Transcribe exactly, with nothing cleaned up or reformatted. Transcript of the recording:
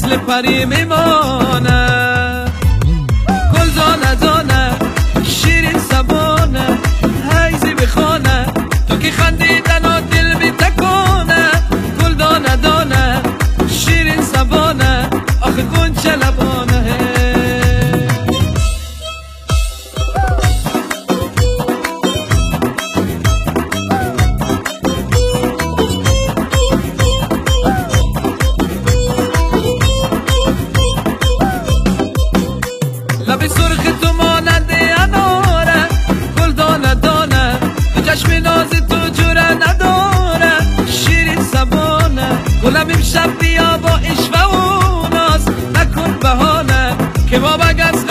مثل پری میمانه. گل دانه دانه شیرین زبانه حیزی بخانه تو که خندیدن و دل می تکانه. گل دانه دانه شیرین زبانه آخه گنچه لبانه. لب سرخ تو مانند اناره گل دانه دانه تو چشم ناز تو جوره نداره. شیرین زبانه گلم امشب بیا با عشق و ناز نکن بهانه که بابا گز